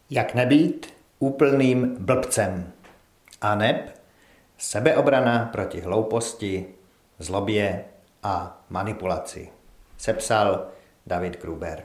Jak nebýt úplným blbcem? Aneb sebeobrana proti hlouposti, zlobě a manipulaci. Sepsal David Gruber.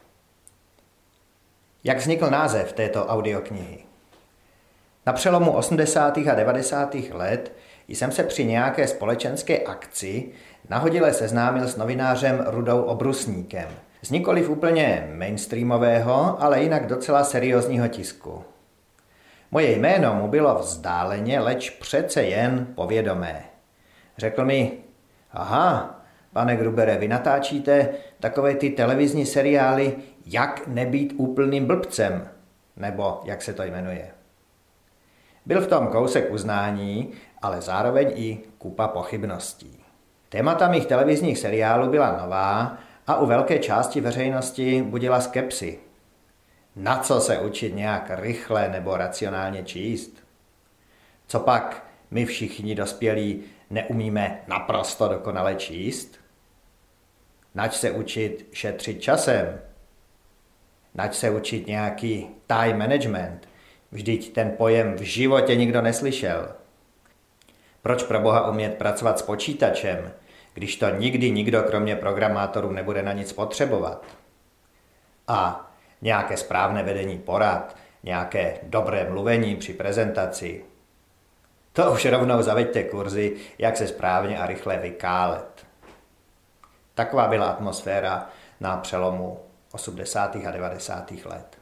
Jak vznikl název této audioknihy? Na přelomu 80. a 90. let jsem se při nějaké společenské akci nahodile seznámil s novinářem Rudou Obrusníkem. Z nikoliv úplně mainstreamového, ale jinak docela seriózního tisku. Moje jméno mu bylo vzdáleně, leč přece jen povědomé. Řekl mi: aha, pane Grubere, vy natáčíte takové ty televizní seriály Jak nebýt úplným blbcem, nebo jak se to jmenuje. Byl v tom kousek uznání, ale zároveň i kupa pochybností. Témata mých televizních seriálů byla nová a u velké části veřejnosti budila skepsi. Na co se učit nějak rychle nebo racionálně číst? Copak my všichni dospělí neumíme naprosto dokonale číst? Nač se učit šetřit časem? Nač se učit nějaký time management? Vždyť ten pojem v životě nikdo neslyšel. Proč pro boha umět pracovat s počítačem, když to nikdy nikdo kromě programátorů nebude na nic potřebovat? A nějaké správné vedení porad, nějaké dobré mluvení při prezentaci. To už rovnou zaveďte kurzy, jak se správně a rychle vykálet. Taková byla atmosféra na přelomu 80. a 90. let.